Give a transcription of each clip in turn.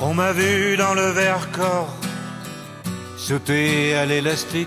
On m'a vu dans le Vercors sauter à l'élastique,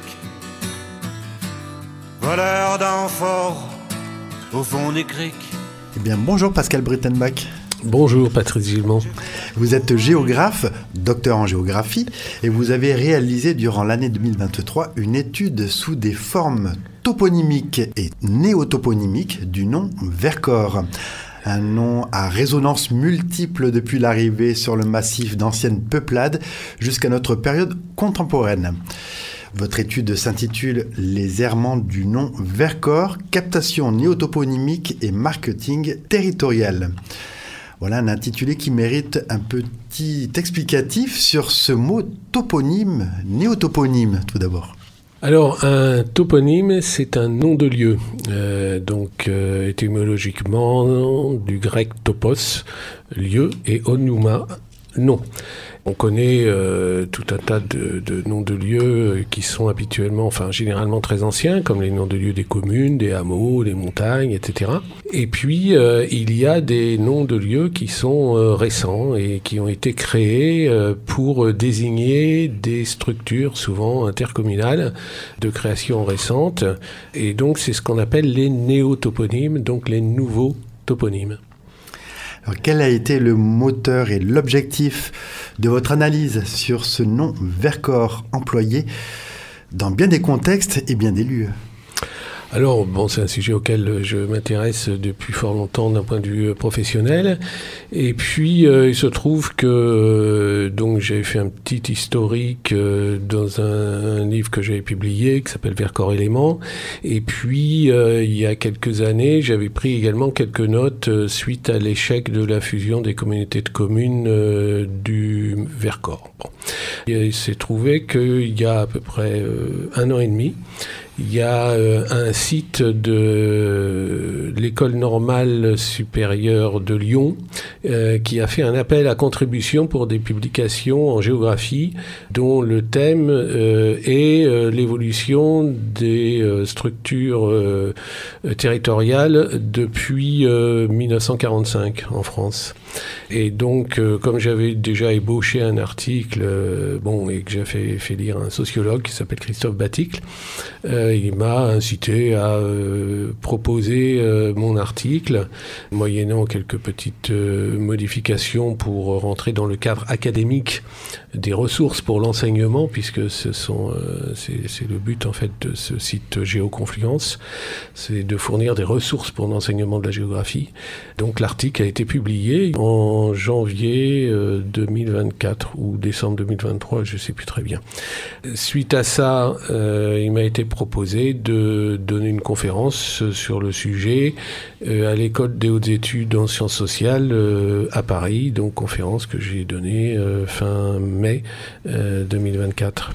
voleur d'amphores au fond des criques. Eh bien, bonjour Pascal Brittenbach. Bonjour Patrice Gilman. Vous êtes géographe, docteur en géographie, et vous avez réalisé durant l'année 2023 une étude sous des formes toponymiques et néotoponymiques du nom Vercors. Un nom à résonance multiple depuis l'arrivée sur le massif d'anciennes peuplades jusqu'à notre période contemporaine. Votre étude s'intitule « Les errements du nom Vercors, captation néotoponymique et marketing territorial ». Voilà un intitulé qui mérite un petit explicatif sur ce mot toponyme, néotoponyme tout d'abord. Alors, un toponyme, c'est un nom de lieu. Étymologiquement, du grec topos, lieu, et onuma, nom. On connaît tout un tas de noms de lieux qui sont généralement très anciens, comme les noms de lieux des communes, des hameaux, des montagnes, etc. Et puis, il y a des noms de lieux qui sont récents et qui ont été créés pour désigner des structures, souvent intercommunales, de création récente. Et donc, c'est ce qu'on appelle les néotoponymes, donc les nouveaux toponymes. Alors, quel a été le moteur et l'objectif de votre analyse sur ce nom Vercors employé dans bien des contextes et bien des lieux ? Alors, c'est un sujet auquel je m'intéresse depuis fort longtemps d'un point de vue professionnel. Et puis, il se trouve que j'ai fait un petit historique dans un livre que j'avais publié qui s'appelle Vercors Éléments. Et puis, il y a quelques années, j'avais pris également quelques notes suite à l'échec de la fusion des communautés de communes du Vercors. Il s'est trouvé qu'il y a à peu près 1 an et demi, il y a un site de l'École normale supérieure de Lyon qui a fait un appel à contribution pour des publications en géographie dont le thème est l'évolution des structures territoriales depuis 1945 en France. Et donc, comme j'avais déjà ébauché un article, et que j'ai fait lire un sociologue qui s'appelle Christophe Baticle, il m'a incité à proposer mon article, moyennant quelques petites modifications pour rentrer dans le cadre académique des ressources pour l'enseignement, puisque c'est le but en fait de ce site Géoconfluence, c'est de fournir des ressources pour l'enseignement de la géographie. Donc l'article a été publié en janvier 2024 ou décembre 2023, je ne sais plus très bien. Suite à ça, il m'a été proposé de donner une conférence sur le sujet à l'École des hautes études en sciences sociales à Paris, donc conférence que j'ai donnée fin mai 2024.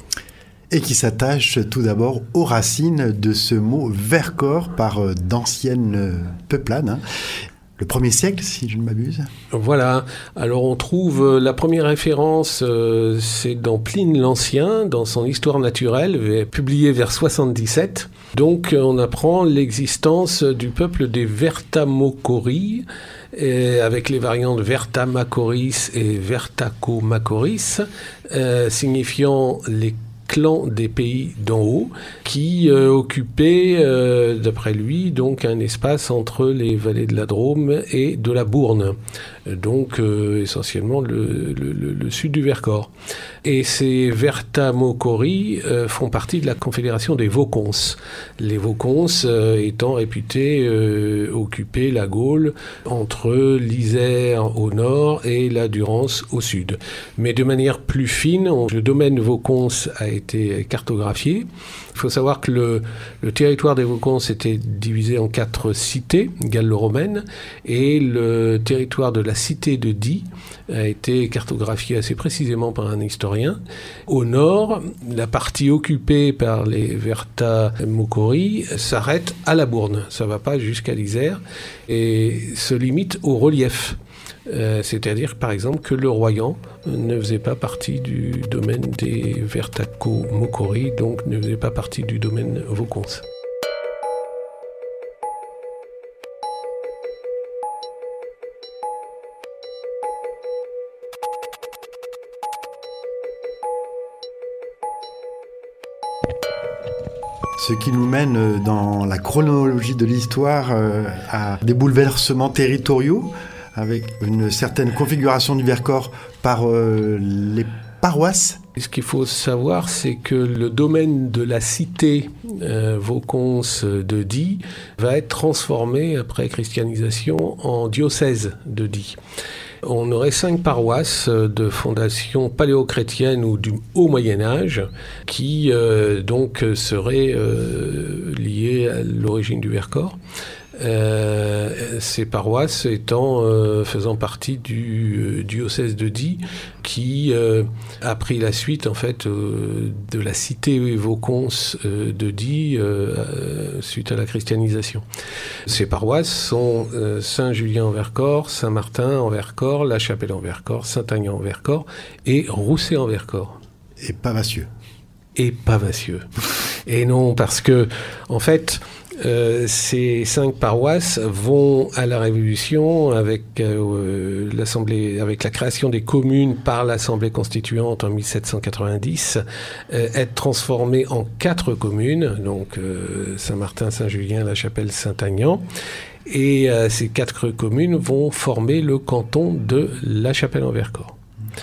Et qui s'attache tout d'abord aux racines de ce mot Vercors par d'anciennes peuplades. Le 1er siècle, si je ne m'abuse. Voilà. Alors, on trouve la première référence, c'est dans Pline l'Ancien, dans son Histoire naturelle, publiée vers 77. Donc, on apprend l'existence du peuple des Vertamochories, avec les variantes Vertamachoris et Vertacomachoris, signifiant les clans des pays d'en haut, qui occupaient, d'après lui, donc un espace entre les vallées de la Drôme et de la Bourne, donc essentiellement le sud du Vercors. Et ces Vertamochories font partie de la confédération des Vaucons. Les Vaucons étant réputés occuper la Gaule entre l'Isère au nord et la Durance au sud. Mais de manière plus fine, le domaine Vaucons a été cartographié. Il faut savoir que le territoire des Vaucons était divisé en 4 cités gallo-romaines et le territoire de la cité de Die a été cartographié assez précisément par un historien. Au nord, la partie occupée par les Vertamochories s'arrête à la Bourne. Ça ne va pas jusqu'à l'Isère et se limite au relief. C'est-à-dire, par exemple, que le Royan ne faisait pas partie du domaine des Vertacomochories, donc ne faisait pas partie du domaine Vaucons. Ce qui nous mène dans la chronologie de l'histoire à des bouleversements territoriaux avec une certaine configuration du Vercors par les paroisses. Ce qu'il faut savoir, c'est que le domaine de la cité Vaucons de Die va être transformé après christianisation en diocèse de Die. On aurait 5 paroisses de fondation paléo-chrétienne ou du haut Moyen-Âge qui donc seraient liées à l'origine du Vercors. Ces paroisses faisant partie du diocèse de Die qui a pris la suite en fait de la cité Vaucons de Die suite à la christianisation. Ces paroisses sont Saint-Julien en Vercors, Saint-Martin en Vercors, La Chapelle en Vercors, Saint-Aignan en Vercors et Rousset en Vercors. Et Pavassieux. Et Pavassieux. Et non, parce que en fait ces 5 paroisses vont à la Révolution avec la création des communes par l'Assemblée constituante en 1790, être transformées en 4 communes, donc Saint-Martin, Saint-Julien, La Chapelle, Saint-Aignan. Et ces 4 communes vont former le canton de La Chapelle en Vercors.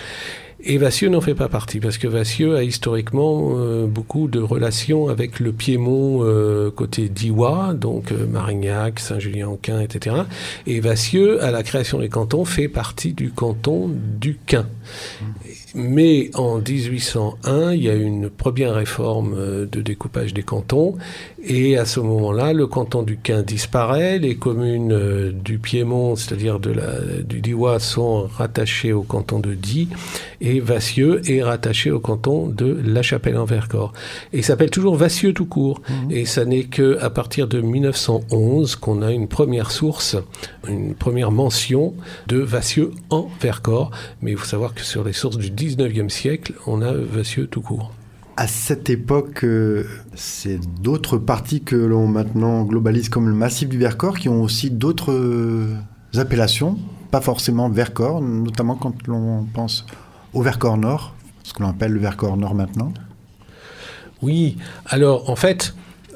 Et Vassieux n'en fait pas partie, parce que Vassieux a historiquement beaucoup de relations avec le Piémont côté d'Iwa, donc Marignac, Saint-Julien-en-Quin, etc. Et Vassieux, à la création des cantons, fait partie du canton du Quin. Mais en 1801, il y a une première réforme de découpage des cantons, et à ce moment-là, le canton du Quin disparaît, les communes du Piémont, c'est-à-dire du Diois, sont rattachées au canton de Die, et Vassieux est rattaché au canton de La Chapelle en Vercors. Et il s'appelle toujours Vassieux tout court. Et ça n'est qu'à partir de 1911 qu'on a une première source, une première mention de Vassieux en Vercors. Mais il faut savoir que sur les sources du 19e siècle, on a Vassieux tout court. À cette époque, c'est d'autres parties que l'on maintenant globalise comme le massif du Vercors qui ont aussi d'autres appellations, pas forcément Vercors, notamment quand l'on pense au Vercors Nord, ce que l'on appelle le Vercors Nord maintenant. Oui, alors en fait,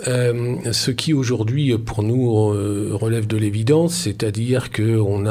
ce qui aujourd'hui pour nous relève de l'évidence, c'est-à-dire qu'on a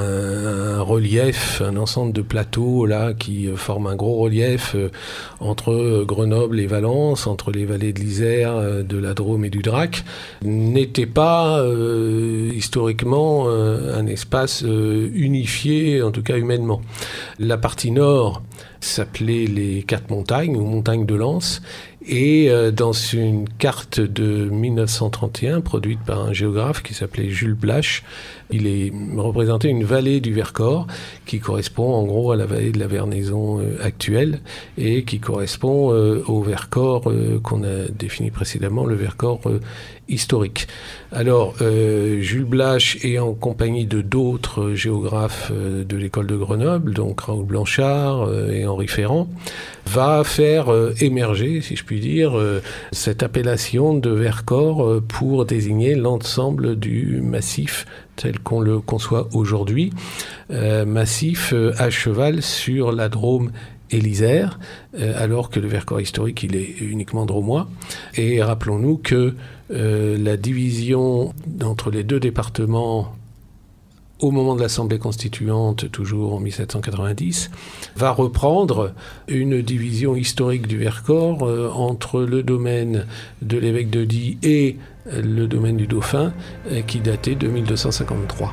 un relief, un ensemble de plateaux là qui forment un gros relief entre Grenoble et Valence, entre les vallées de l'Isère, de la Drôme et du Drac, n'était pas historiquement un espace unifié, en tout cas humainement. La partie nord s'appelait les 4 montagnes ou montagnes de Lens. Et dans une carte de 1931, produite par un géographe qui s'appelait Jules Blache, il est représenté une vallée du Vercors qui correspond en gros à la vallée de la Vernaison actuelle et qui correspond au Vercors qu'on a défini précédemment, le Vercors historique. Alors, Jules Blache est en compagnie de d'autres géographes de l'école de Grenoble, donc Raoul Blanchard et Henri Ferrand, va faire émerger, si je puis dire, cette appellation de Vercors pour désigner l'ensemble du massif tel qu'on le conçoit aujourd'hui, massif à cheval sur la Drôme et l'Isère, alors que le Vercors historique, il est uniquement drômois. Et rappelons-nous que la division entre les 2 départements au moment de l'Assemblée constituante, toujours en 1790, va reprendre une division historique du Vercors entre le domaine de l'évêque de Die et le domaine du Dauphin, qui datait de 1253.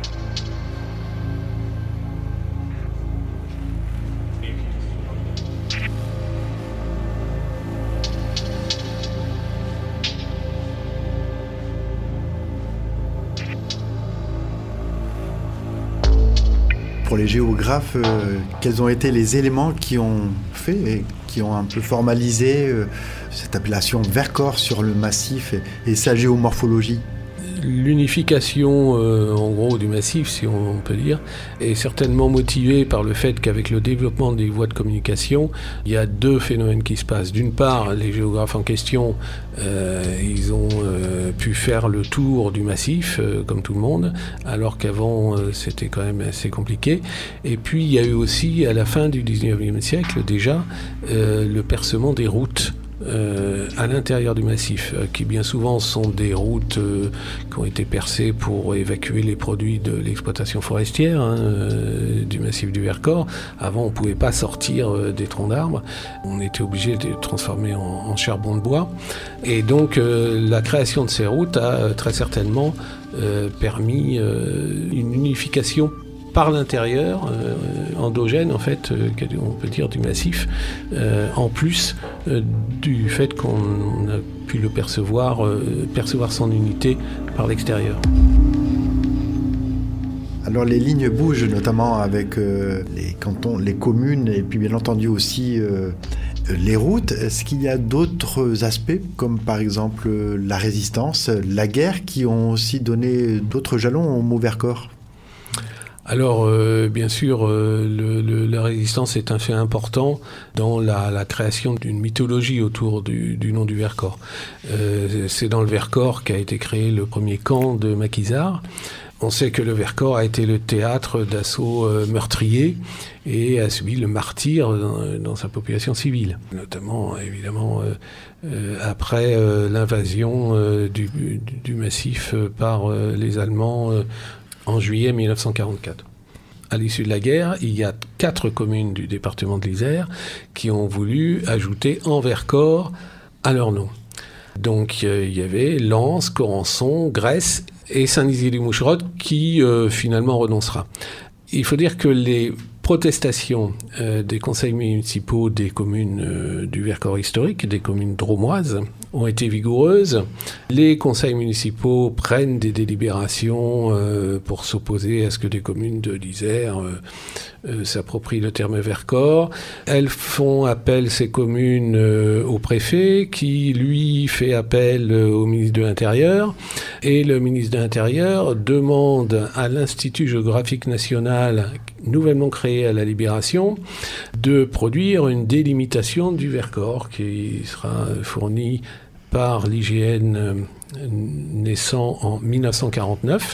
Pour les géographes, quels ont été les éléments qui ont fait et qui ont un peu formalisé cette appellation Vercors sur le massif et sa géomorphologie? L'unification, en gros, du massif, si on peut dire, est certainement motivée par le fait qu'avec le développement des voies de communication, il y a 2 phénomènes qui se passent. D'une part, les géographes en question, ils ont pu faire le tour du massif, comme tout le monde, alors qu'avant, c'était quand même assez compliqué. Et puis, il y a eu aussi, à la fin du 19e siècle, déjà, le percement des routes à l'intérieur du massif, qui bien souvent sont des routes qui ont été percées pour évacuer les produits de l'exploitation forestière du massif du Vercors. Avant, on ne pouvait pas sortir des troncs d'arbres. On était obligé de les transformer en charbon de bois. Et donc, la création de ces routes a très certainement permis une unification par l'intérieur, endogène en fait, on peut dire du massif, en plus du fait qu'on a pu le percevoir son unité par l'extérieur. Alors les lignes bougent notamment avec les cantons, les communes et puis bien entendu aussi les routes. Est-ce qu'il y a d'autres aspects comme par exemple la résistance, la guerre qui ont aussi donné d'autres jalons au mot Vercors ? Alors, bien sûr, la résistance est un fait important dans la création d'une mythologie autour du nom du Vercors. C'est dans le Vercors qu'a été créé le premier camp de maquisards. On sait que le Vercors a été le théâtre d'assauts meurtriers et a subi le martyre dans sa population civile, notamment évidemment après l'invasion du massif par les Allemands en juillet 1944. À l'issue de la guerre, il y a 4 communes du département de l'Isère qui ont voulu ajouter en Vercors à leur nom. Donc il y avait Lens, Corançon, Grèce et Saint-Nizier-du-Moucherotte qui finalement renoncera. Il faut dire que les protestations des conseils municipaux des communes du Vercors historique, des communes drômoises, ont été vigoureuses. Les conseils municipaux prennent des délibérations pour s'opposer à ce que des communes de l'Isère s'approprient le terme Vercors. Elles font appel, ces communes, au préfet, qui lui fait appel au ministre de l'Intérieur. Et le ministre de l'Intérieur demande à l'Institut géographique national, nouvellement créé à la Libération, de produire une délimitation du Vercors qui sera fournie par l'IGN naissant en 1949.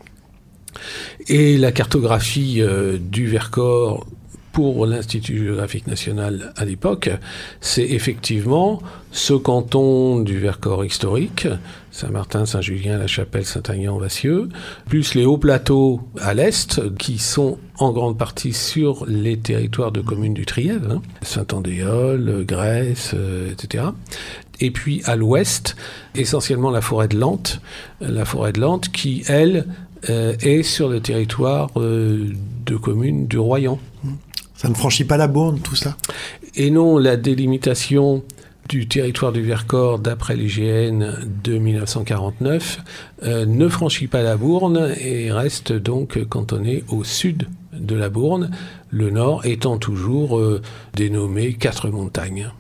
Et la cartographie du Vercors pour l'Institut géographique national à l'époque, c'est effectivement ce canton du Vercors historique, Saint-Martin, Saint-Julien, La Chapelle, Saint-Aignan, Vassieux, plus les hauts plateaux à l'est, qui sont en grande partie sur les territoires de communes du Trièves, Saint-Andéol, Grèce, etc. Et puis à l'ouest, essentiellement la forêt de Lente qui, elle, est sur le territoire de communes du Royan. Ça ne franchit pas la Bourne, tout ça ? Et non, la délimitation du territoire du Vercors, d'après l'IGN de 1949, ne franchit pas la Bourne et reste donc cantonné au sud de la Bourne, le nord étant toujours dénommé Quatre-Montagnes.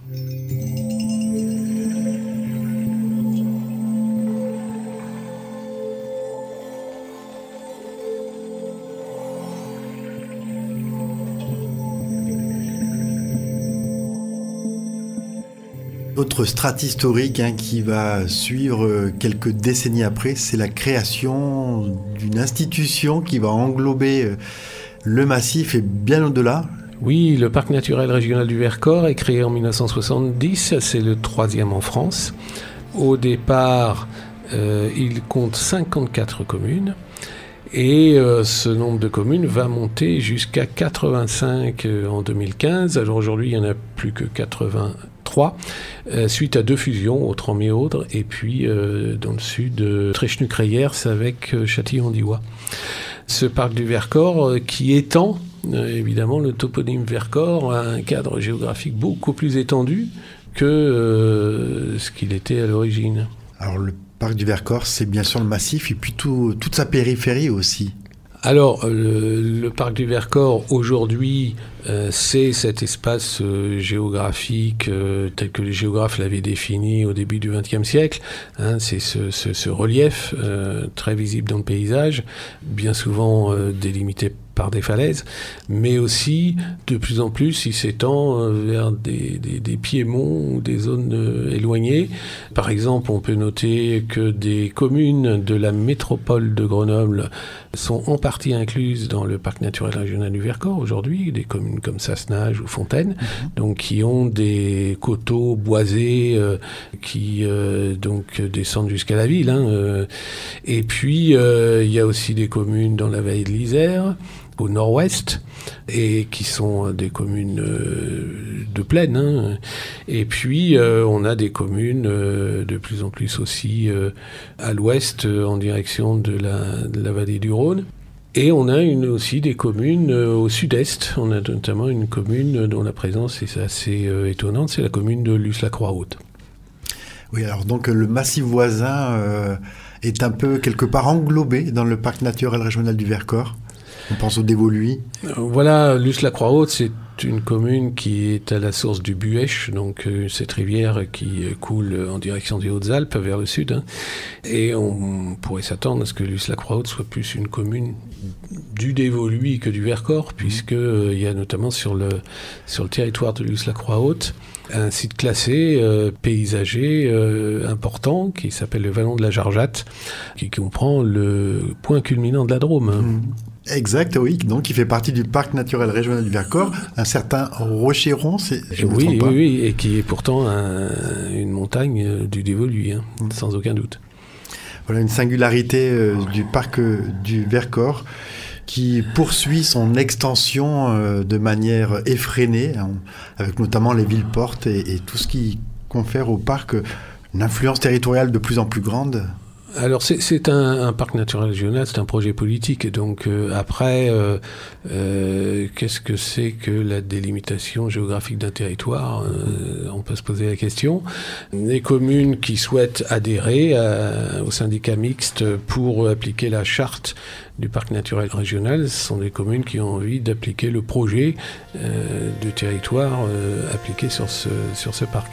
Autre strate historique qui va suivre quelques décennies après, c'est la création d'une institution qui va englober le massif et bien au-delà. Oui, le parc naturel régional du Vercors est créé en 1970, c'est le 3e en France. Au départ, il compte 54 communes. Et ce nombre de communes va monter jusqu'à 85 en 2015. Alors aujourd'hui, il n'y en a plus que 83, suite à 2 fusions, Autran-Méaudre et puis dans le sud, Tréchenu-Crayères avec Châtillon-d'Ivoire. Ce parc du Vercors qui étend évidemment le toponyme Vercors à un cadre géographique beaucoup plus étendu que ce qu'il était à l'origine. Alors le parc du Vercors, c'est bien sûr le massif et puis toute sa périphérie aussi. Alors, le parc du Vercors, aujourd'hui, c'est cet espace géographique tel que les géographes l'avaient défini au début du XXe siècle. C'est ce relief très visible dans le paysage, bien souvent délimité par des falaises, mais aussi, de plus en plus, il s'étend vers des piémonts ou des zones éloignées. Par exemple, on peut noter que des communes de la métropole de Grenoble sont en partie incluses dans le parc naturel régional du Vercors aujourd'hui, des communes comme Sassenage ou Fontaine, donc qui ont des coteaux boisés qui donc descendent jusqu'à la ville. Et puis il y a aussi des communes dans la vallée de l'Isère, au nord-ouest, et qui sont des communes de plaine. Et puis on a des communes de plus en plus aussi à l'ouest, en direction de la vallée du Rhône. Et on a aussi des communes au sud-est. On a notamment une commune dont la présence est assez étonnante, c'est la commune de Luce-la-Croix-Haute. Oui, alors donc le massif voisin est un peu quelque part englobé dans le parc naturel régional du Vercors. On pense au Dévoluy. Voilà, Luce-la-Croix-Haute, c'est une commune qui est à la source du Buèche, donc cette rivière qui coule en direction des Hautes-Alpes vers le sud. Et on pourrait s'attendre à ce que Luce-la-Croix-Haute soit plus une commune du Dévoluy que du Vercors, puisqu'il y a notamment sur le territoire de Luce-la-Croix-Haute un site classé paysager important qui s'appelle le Vallon de la Jargeatte, qui comprend le point culminant de la Drôme. Exact, oui. Donc, il fait partie du parc naturel régional du Vercors, un certain Rocheron, oui, et qui est pourtant une montagne du Dévoluy, sans aucun doute. Voilà une singularité du parc du Vercors qui poursuit son extension de manière effrénée, avec notamment les villes-portes et tout ce qui confère au parc une influence territoriale de plus en plus grande. Alors c'est un parc naturel régional, c'est un projet politique, et donc après, qu'est-ce que c'est que la délimitation géographique d'un territoire ? On peut se poser la question. Les communes qui souhaitent adhérer au syndicat mixte pour appliquer la charte du parc naturel régional, ce sont des communes qui ont envie d'appliquer le projet de territoire appliqué sur ce parc.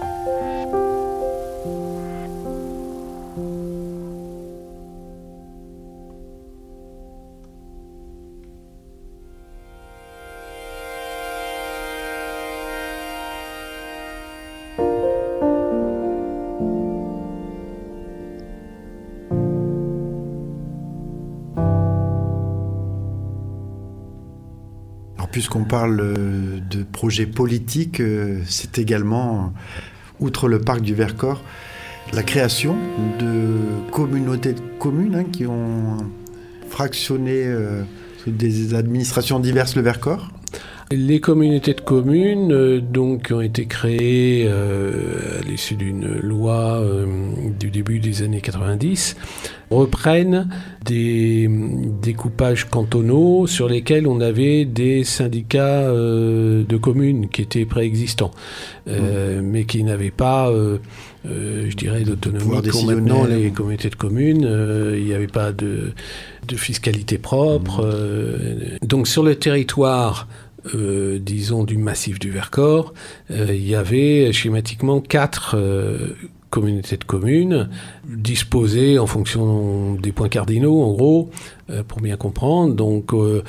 Puisqu'on parle de projets politiques, c'est également, outre le parc du Vercors, la création de communautés de communes qui ont fractionné des administrations diverses le Vercors. Les communautés de communes donc, ont été créées à l'issue d'une loi du début des années 90, reprennent des découpages cantonaux sur lesquels on avait des syndicats de communes qui étaient préexistants, mais qui n'avaient pas, je dirais, d'autonomie qu'ont maintenant les communautés de communes. Il n'y avait pas de fiscalité propre. Donc sur le territoire disons du massif du Vercors, il y avait schématiquement 4 communautés de communes disposées en fonction des points cardinaux, en gros, pour bien comprendre. Donc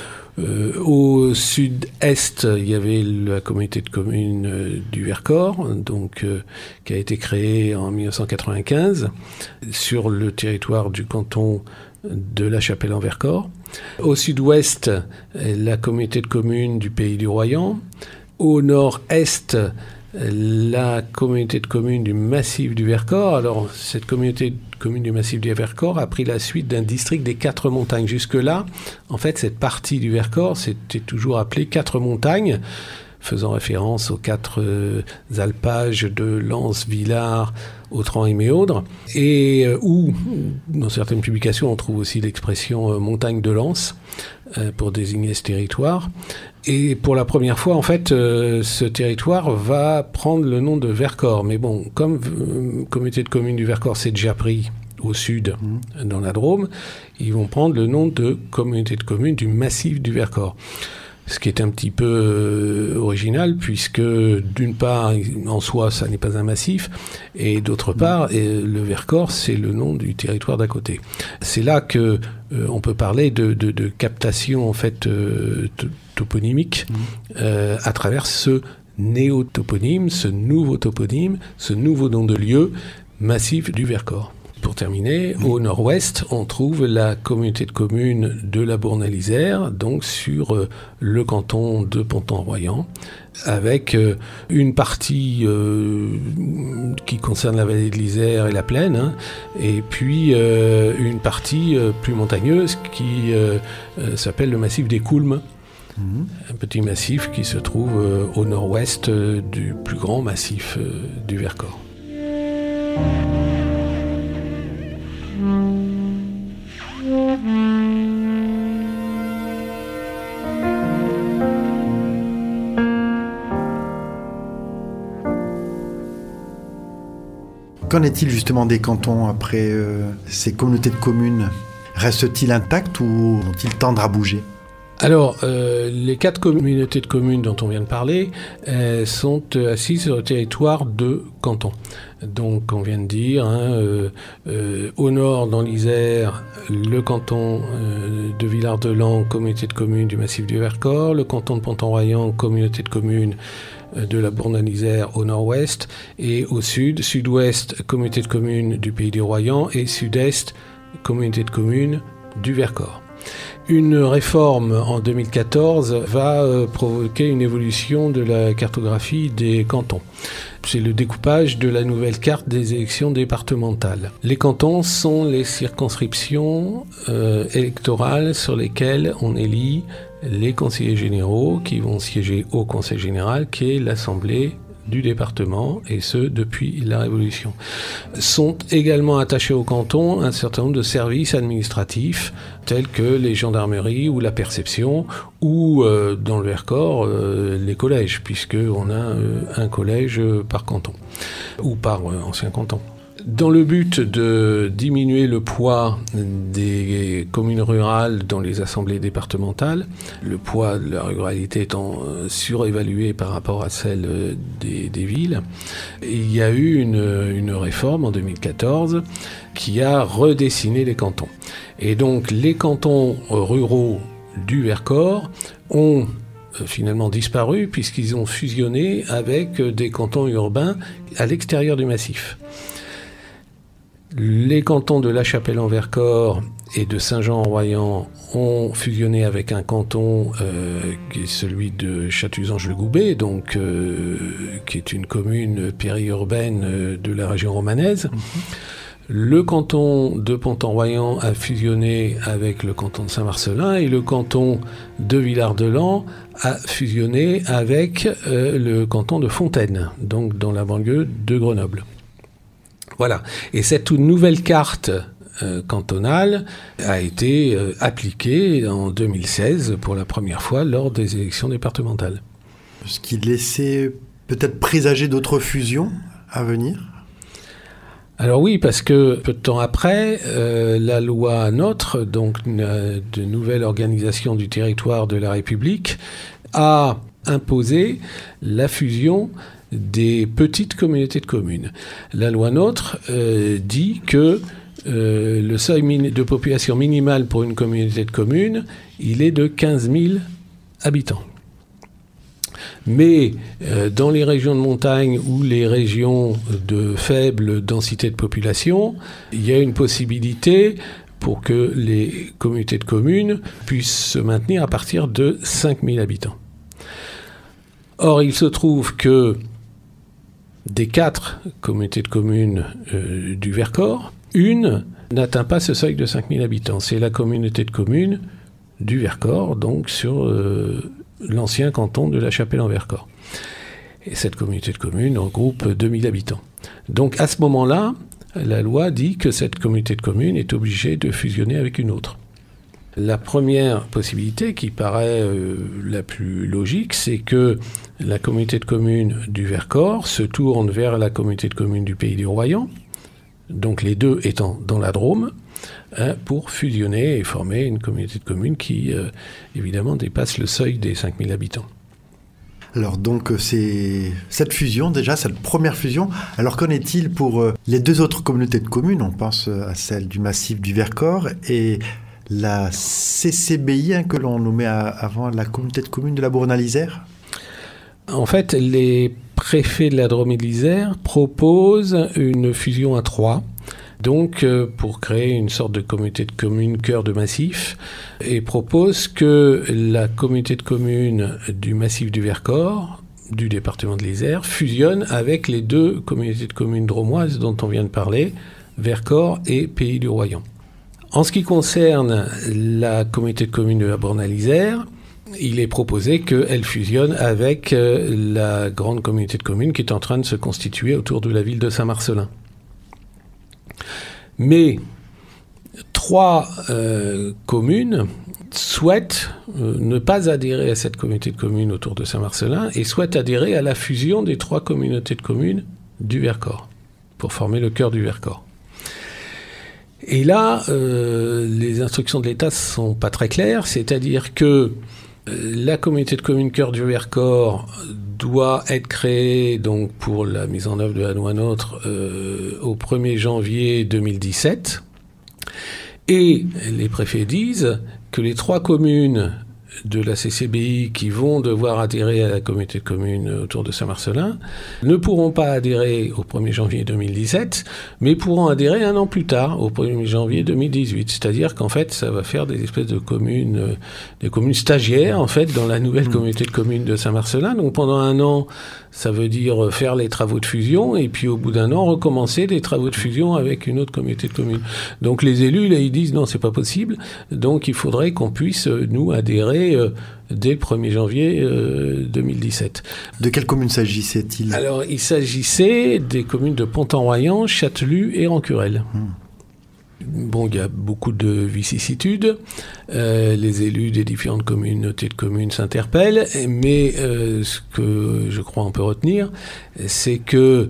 au sud-est, il y avait la communauté de communes du Vercors, donc qui a été créée en 1995 sur le territoire du canton de La Chapelle-en-Vercors. Au sud-ouest, la communauté de communes du Pays du Royan. Au nord-est, la communauté de communes du Massif du Vercors. Alors, cette communauté de communes du Massif du Vercors a pris la suite d'un district des 4 montagnes. Jusque-là, en fait, cette partie du Vercors, c'était toujours appelé 4 montagnes, faisant référence aux 4 alpages de Lens, Villars, Autran et Méaudre, et où, dans certaines publications, on trouve aussi l'expression montagne de Lens pour désigner ce territoire. Et pour la première fois, en fait, ce territoire va prendre le nom de Vercors. Mais bon, comme communauté de communes du Vercors s'est déjà pris au sud, dans la Drôme, ils vont prendre le nom de communauté de communes du Massif du Vercors. Ce qui est un petit peu original, puisque d'une part, en soi, ça n'est pas un massif, et d'autre part, le Vercors, c'est le nom du territoire d'à côté. C'est là que on peut parler de captation en fait toponymique à travers ce néotoponyme, ce nouveau toponyme, ce nouveau nom de lieu, massif du Vercors. Pour terminer, au nord-ouest, on trouve la communauté de communes de la Bourne-à-l'Isère, donc sur le canton de Ponton-Royan, avec une partie qui concerne la vallée de l'Isère et la plaine, et puis une partie plus montagneuse qui s'appelle le massif des Coulmes. Un petit massif qui se trouve au nord-ouest du plus grand massif du Vercors. Qu'en est-il justement des cantons après ces communautés de communes? Restent-ils intacts ou vont-ils tendre à bouger? Alors, les 4 communautés de communes dont on vient de parler sont assises sur le territoire de cantons. Donc, on vient de dire, au nord, dans l'Isère, le canton de Villard-de-Lans, communauté de communes du massif du Vercors, le canton de Ponton-Royan, communauté de communes de la Bourne-à-l'Isère au nord-ouest, et au sud, sud-ouest, communauté de communes du Pays du Royan, et sud-est, communauté de communes du Vercors. Une réforme en 2014 va provoquer une évolution de la cartographie des cantons. C'est le découpage de la nouvelle carte des élections départementales. Les cantons sont les circonscriptions électorales sur lesquelles on élit les conseillers généraux qui vont siéger au Conseil général, qui est l'Assemblée du département, et ce, depuis la Révolution. Sont également attachés au canton un certain nombre de services administratifs, tels que les gendarmeries ou la perception, ou, dans le Vercors, les collèges, puisqu'on a un collège par canton, ou par ancien canton. Dans le but de diminuer le poids des communes rurales dans les assemblées départementales, le poids de la ruralité étant surévalué par rapport à celle des villes, il y a eu une réforme en 2014 qui a redessiné les cantons. Et donc les cantons ruraux du Vercors ont finalement disparu puisqu'ils ont fusionné avec des cantons urbains à l'extérieur du massif. Les cantons de La Chapelle-en-Vercors et de Saint-Jean-en-Royan ont fusionné avec un canton qui est celui de Chatuzange-le-Goubet, donc qui est une commune périurbaine de la région romanaise. Le canton de Ponton-Royan a fusionné avec le canton de Saint-Marcellin, et le canton de Villard-de-Lans a fusionné avec le canton de Fontaine, donc dans la banlieue de Grenoble. Voilà. Et cette nouvelle carte cantonale a été appliquée en 2016 pour la première fois lors des élections départementales. Ce qui laissait peut-être présager d'autres fusions à venir? Alors oui, parce que peu de temps après, la loi NOTRe, donc de nouvelle organisation du territoire de la République, a imposé la fusion des petites communautés de communes. La loi NOTRe dit que le seuil de population minimale pour une communauté de communes, il est de 15 000 habitants. Mais dans les régions de montagne ou les régions de faible densité de population, il y a une possibilité pour que les communautés de communes puissent se maintenir à partir de 5 000 habitants. Or, il se trouve que des 4 communautés de communes du Vercors, une n'atteint pas ce seuil de 5 000 habitants. C'est la communauté de communes du Vercors, donc sur l'ancien canton de La Chapelle-en-Vercors. Et cette communauté de communes regroupe 2 000 habitants. Donc à ce moment-là, la loi dit que cette communauté de communes est obligée de fusionner avec une autre. La première possibilité, qui paraît la plus logique, c'est que la communauté de communes du Vercors se tourne vers la communauté de communes du Pays du Royan, donc les deux étant dans la Drôme, pour fusionner et former une communauté de communes qui, évidemment, dépasse le seuil des 5000 habitants. Alors donc c'est cette fusion déjà, cette première fusion. Alors qu'en est-il pour les deux autres communautés de communes? On pense à celle du massif du Vercors et la CCBI que l'on nommait avant la communauté de communes de la Bourne-à-l'Isère. En fait, les préfets de la Drôme et de l'Isère proposent une fusion à 3. Donc, pour créer une sorte de communauté de communes cœur de massif, et propose que la communauté de communes du massif du Vercors, du département de l'Isère, fusionne avec les deux communautés de communes drômoises dont on vient de parler, Vercors et Pays du Royan. En ce qui concerne la communauté de communes de la Bourne-à-l'Isère, il est proposé qu'elle fusionne avec la grande communauté de communes qui est en train de se constituer autour de la ville de Saint-Marcellin. Mais 3 communes souhaitent ne pas adhérer à cette communauté de communes autour de Saint-Marcellin et souhaitent adhérer à la fusion des 3 communautés de communes du Vercors pour former le cœur du Vercors. Et là, les instructions de l'État ne sont pas très claires, c'est-à-dire que la communauté de communes cœur du Vercors doit être créée donc, pour la mise en œuvre de la loi NOTRe au 1er janvier 2017. Et les préfets disent que les 3 communes de la CCBI qui vont devoir adhérer à la communauté de communes autour de Saint-Marcellin ne pourront pas adhérer au 1er janvier 2017, mais pourront adhérer 1 an plus tard, au 1er janvier 2018. C'est-à-dire qu'en fait, ça va faire des espèces de communes, des communes stagiaires, en fait, dans la nouvelle communauté de communes de Saint-Marcellin. Donc pendant 1 an, ça veut dire faire les travaux de fusion, et puis au bout d'1 an, recommencer les travaux de fusion avec une autre communauté de communes. Donc les élus, là, ils disent non, c'est pas possible. Donc il faudrait qu'on puisse, nous, adhérer dès le 1er janvier 2017. De quelles communes s'agissait-il? Alors, il s'agissait des communes de Pont-en-Royan, Châtelus et Rancurel. Bon, il y a beaucoup de vicissitudes. Les élus des différentes communautés de communes s'interpellent, mais ce que je crois on peut retenir, c'est que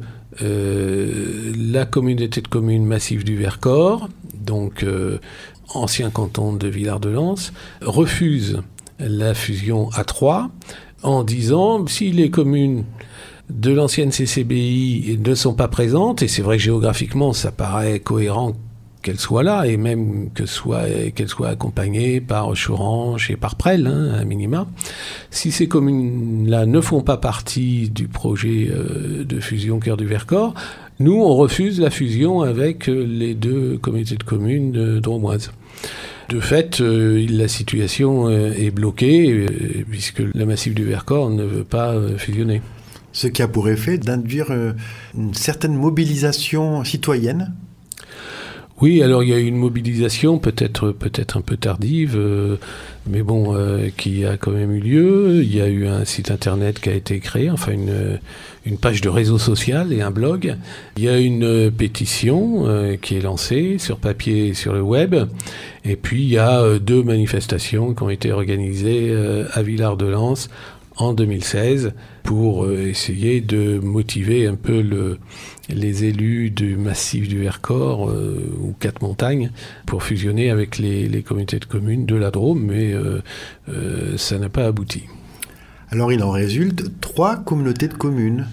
la communauté de communes Massif du Vercors, donc ancien canton de Villard-de-Lans, refuse la fusion à 3 en disant si les communes de l'ancienne CCBI ne sont pas présentes, et c'est vrai que géographiquement ça paraît cohérent qu'elles soient là, et même qu'elles soient accompagnées par Choranche et par Presles, à minima. Si ces communes-là ne font pas partie du projet de fusion Cœur du Vercors, nous, on refuse la fusion avec les 2 communautés de communes drômoises. De fait, la situation est bloquée, puisque le massif du Vercors ne veut pas fusionner. Ce qui a pour effet d'induire une certaine mobilisation citoyenne. Oui, alors il y a eu une mobilisation peut-être un peu tardive, mais bon, qui a quand même eu lieu. Il y a eu un site internet qui a été créé, enfin une page de réseau social et un blog. Il y a une pétition qui est lancée sur papier et sur le web. Et puis il y a 2 manifestations qui ont été organisées à Villard-de-Lans en 2016 pour essayer de motiver un peu les élus du massif du Vercors ou 4 montagnes pour fusionner avec les communautés de communes de la Drôme, mais ça n'a pas abouti. Alors il en résulte 3 communautés de communes.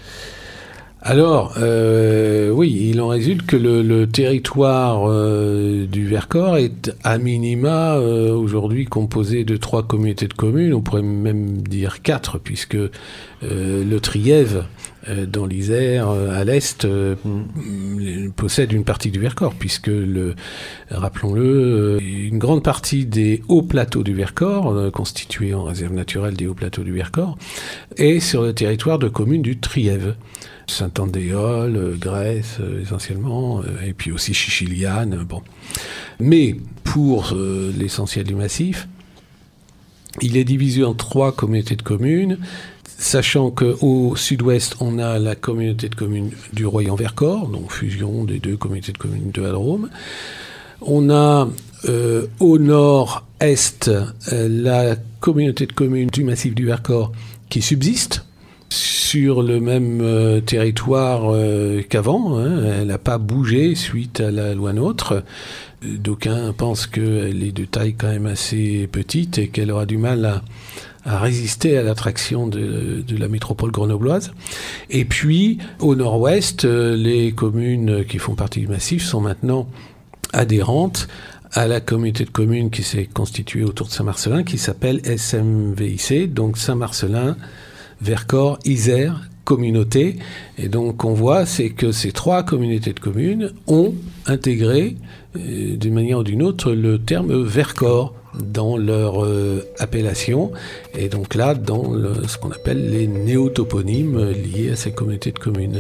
Alors, oui, il en résulte que le territoire du Vercors est à minima aujourd'hui composé de 3 communautés de communes, on pourrait même dire 4, puisque le Trièves, dans l'Isère, à l'est, possède une partie du Vercors, puisque, rappelons-le, une grande partie des hauts plateaux du Vercors, constitués en réserve naturelle des hauts plateaux du Vercors, est sur le territoire de communes du Trièves. Saint-Andéol, Grèce essentiellement, et puis aussi Chichiliane. Bon. Mais pour l'essentiel du massif, il est divisé en 3 communautés de communes, sachant qu'au sud-ouest, on a la communauté de communes du Royan-Vercors, donc fusion des 2 communautés de communes de la Drôme. On a au nord-est la communauté de communes du massif du Vercors qui subsiste, sur le même territoire qu'avant, elle n'a pas bougé suite à la loi NOTRe. D'aucuns pensent qu'elle est de taille quand même assez petite et qu'elle aura du mal à résister à l'attraction de la métropole grenobloise. Et puis, au nord-ouest, les communes qui font partie du massif sont maintenant adhérentes à la communauté de communes qui s'est constituée autour de Saint-Marcellin, qui s'appelle SMVIC, donc Saint-Marcellin, Vercors, Isère, communauté. Et donc, on voit, c'est que ces 3 communautés de communes ont intégré, d'une manière ou d'une autre, le terme Vercors dans leur appellation, et donc là, dans ce qu'on appelle les néotoponymes liés à ces communautés de communes.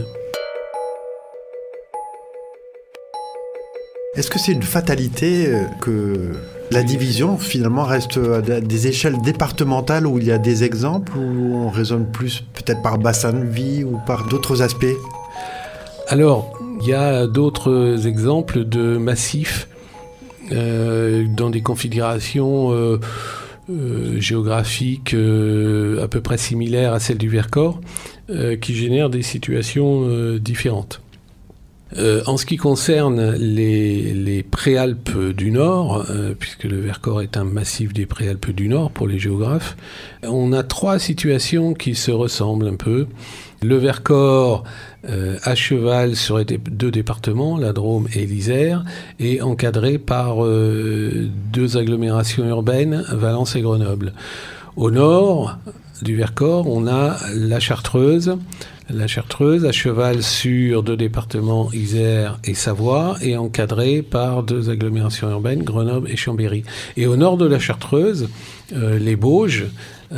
Est-ce que c'est une fatalité que la division, finalement, reste à des échelles départementales où il y a des exemples, où on raisonne plus peut-être par bassin de vie ou par d'autres aspects ? Alors, il y a d'autres exemples de massifs dans des configurations géographiques à peu près similaires à celles du Vercors, qui génèrent des situations différentes. En ce qui concerne les Préalpes du Nord, puisque le Vercors est un massif des Préalpes du Nord pour les géographes, on a 3 situations qui se ressemblent un peu. Le Vercors à cheval sur 2 départements, la Drôme et l'Isère, et encadré par 2 agglomérations urbaines, Valence et Grenoble. Au nord du Vercors, on a la Chartreuse à cheval sur 2 départements, Isère et Savoie, et encadrée par 2 agglomérations urbaines, Grenoble et Chambéry. Et au nord de la Chartreuse, les Bauges,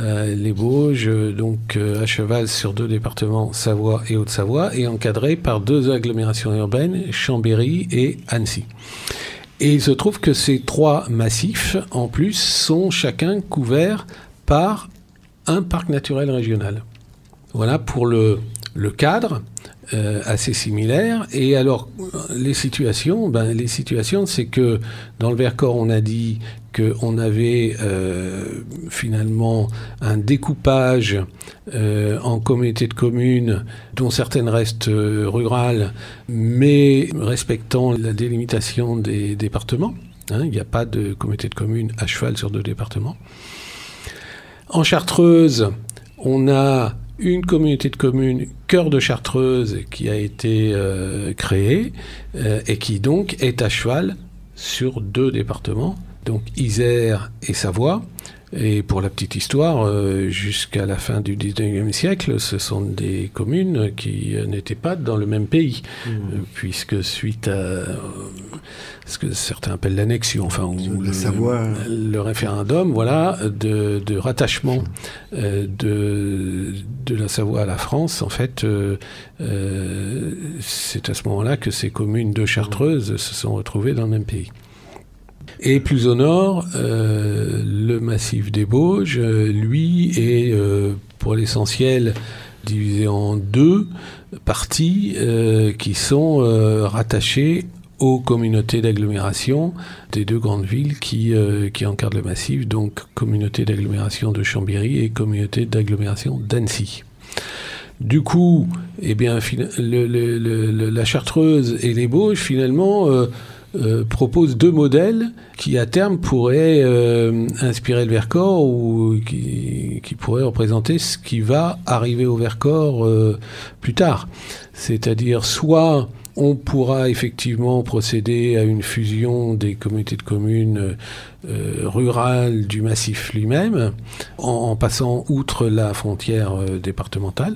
donc à cheval sur 2 départements, Savoie et Haute-Savoie, et encadrés par 2 agglomérations urbaines, Chambéry et Annecy. Et il se trouve que ces 3 massifs, en plus, sont chacun couverts par un parc naturel régional. Voilà pour le cadre, assez similaire. Et alors, les situations, c'est que dans le Vercors, on a dit qu'on avait finalement un découpage en communautés de communes, dont certaines restent rurales, mais respectant la délimitation des départements. Il n'y a pas de communauté de communes à cheval sur 2 départements. En Chartreuse, on a une communauté de communes, Cœur de Chartreuse, qui a été créée et qui donc est à cheval sur 2 départements, donc Isère et Savoie. Et pour la petite histoire, jusqu'à la fin du 19e siècle, ce sont des communes qui n'étaient pas dans le même pays, puisque suite à ce que certains appellent l'annexion, le référendum, de rattachement de la Savoie à la France, en fait, c'est à ce moment-là que ces communes de Chartreuse se sont retrouvées dans le même pays. Et plus au nord, le massif des Bauges, lui, est pour l'essentiel divisé en 2 parties qui sont rattachées aux communautés d'agglomération des 2 grandes villes qui encadrent le massif, donc communauté d'agglomération de Chambéry et communauté d'agglomération d'Annecy. Du coup, la Chartreuse et les Bauges, finalement, propose 2 modèles qui à terme pourraient inspirer le Vercors ou qui pourraient représenter ce qui va arriver au Vercors plus tard. C'est-à-dire soit on pourra effectivement procéder à une fusion des communautés de communes rurales du massif lui-même en passant outre la frontière départementale.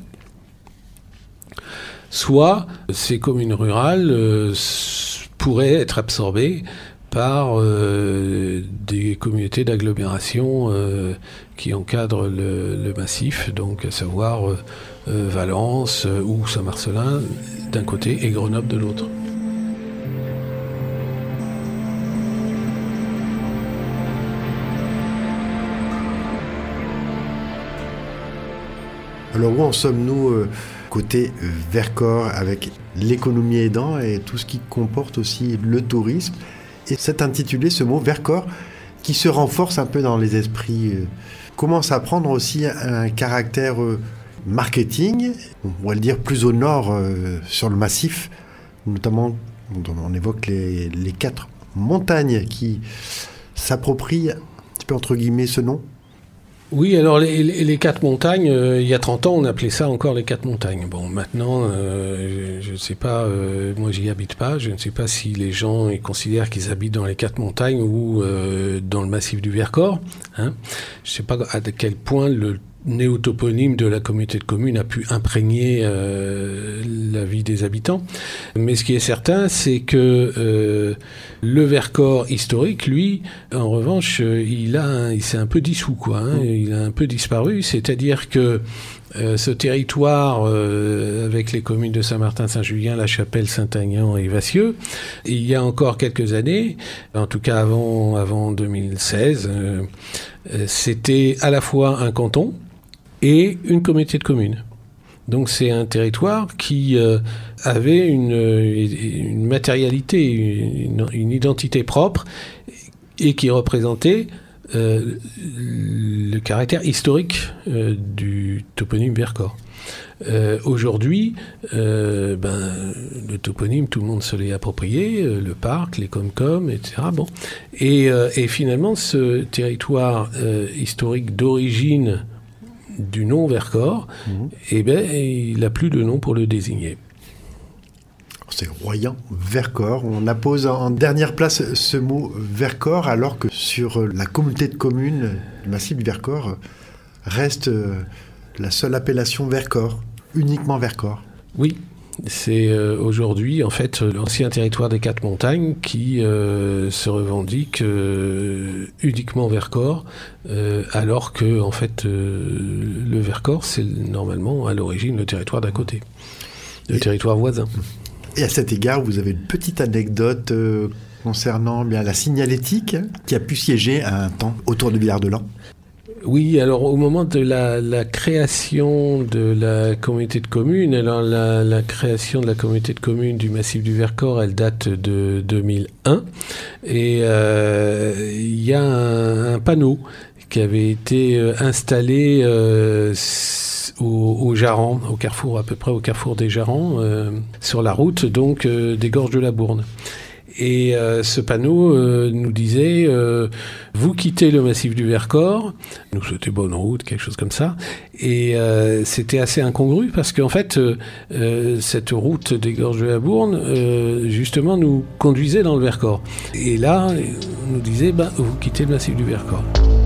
Soit ces communes rurales pourraient être absorbées par des communautés d'agglomération qui encadrent le massif, donc à savoir Valence ou Saint-Marcellin d'un côté et Grenoble de l'autre. Alors où en sommes-nous côté Vercors avec l'économie aidant et tout ce qui comporte aussi le tourisme? Et c'est intitulé ce mot Vercors qui se renforce un peu dans les esprits, commence à prendre aussi un caractère marketing, on va le dire plus au nord sur le massif, notamment on évoque les 4 montagnes qui s'approprient un petit peu entre guillemets ce nom. Oui, alors les 4 montagnes, il y a 30 ans, on appelait ça encore les 4 montagnes. Bon, maintenant, je ne sais pas, moi j'y habite pas, je ne sais pas si les gens ils considèrent qu'ils habitent dans les 4 montagnes ou dans le massif du Vercors. Hein. Je ne sais pas à quel point le néotoponyme de la communauté de communes a pu imprégner la vie des habitants. Mais ce qui est certain, c'est que le Vercors historique, lui, en revanche, il s'est un peu dissous, quoi. Hein, il a un peu disparu. C'est-à-dire que ce territoire, avec les communes de Saint-Martin, Saint-Julien, La Chapelle, Saint-Aignan et Vassieux, il y a encore quelques années, en tout cas avant 2016, c'était à la fois un canton et une communauté de communes. Donc c'est un territoire qui avait une matérialité, une identité propre et qui représentait le caractère historique du toponyme Vercors. Aujourd'hui, le toponyme, tout le monde se l'est approprié, le parc, les Comcom, etc. Bon. Et finalement, ce territoire historique d'origine du nom Vercors, il n'a plus de nom pour le désigner. C'est Royan Vercors. On appose en dernière place ce mot Vercors, alors que sur la communauté de communes du massif du Vercors reste la seule appellation Vercors, uniquement Vercors. Oui, c'est aujourd'hui en fait l'ancien territoire des 4 montagnes qui se revendique uniquement Vercors, alors que en fait le Vercors c'est normalement à l'origine le territoire d'à côté, le territoire voisin. Et à cet égard, vous avez une petite anecdote concernant la signalétique qui a pu siéger à un temps autour de Villard-de-Lans. Oui, alors au moment de la création de la communauté de communes, alors la création de la communauté de communes du massif du Vercors, elle date de 2001, et il y a un panneau qui avait été installé au Jarran, au carrefour, à peu près au carrefour des Jarrans, sur la route donc des Gorges de la Bourne. Et ce panneau nous disait vous quittez le massif du Vercors, nous c'était bonne route, quelque chose comme ça, et c'était assez incongru parce qu'en fait cette route des Gorges de la Bourne justement nous conduisait dans le Vercors. Et là on nous disait vous quittez le massif du Vercors.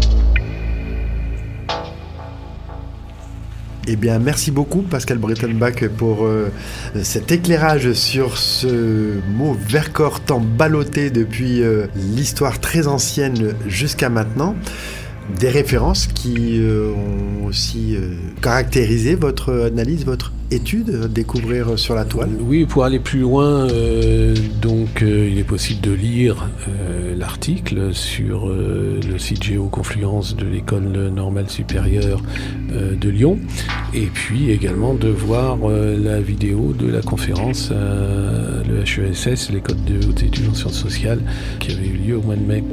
Eh bien, merci beaucoup Pascal Brettenbach pour cet éclairage sur ce mot Vercors tant ballotté depuis l'histoire très ancienne jusqu'à maintenant. Des références qui ont aussi caractérisé votre analyse, votre étude, découvrir sur la toile. Oui, pour aller plus loin, il est possible de lire l'article sur le site Géoconfluence de l'École normale supérieure de Lyon, et puis également de voir la vidéo de la conférence à l'EHESS, l'École de hautes études en sciences sociales, qui avait eu lieu au mois de mai.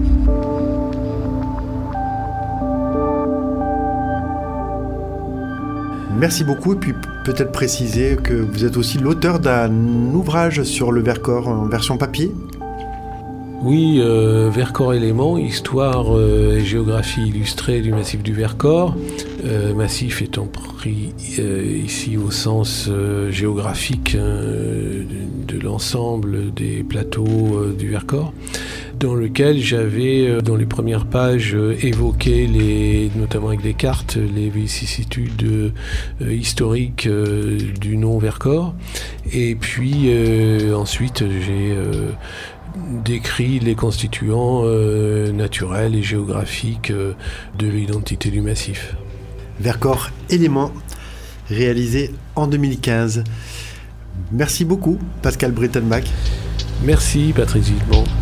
Merci beaucoup, et puis peut-être préciser que vous êtes aussi l'auteur d'un ouvrage sur le Vercors en version papier. Oui, Vercors éléments, histoire et géographie illustrée du massif du Vercors. Massif étant pris ici au sens géographique de l'ensemble des plateaux du Vercors, dans lequel j'avais, dans les premières pages, évoqué, notamment avec des cartes, les vicissitudes historiques du nom Vercors. Et puis ensuite, j'ai décrit les constituants naturels et géographiques de l'identité du massif. Vercors éléments, réalisé en 2015. Merci beaucoup, Pascal Brettenbach. Merci, Patrice Villeman.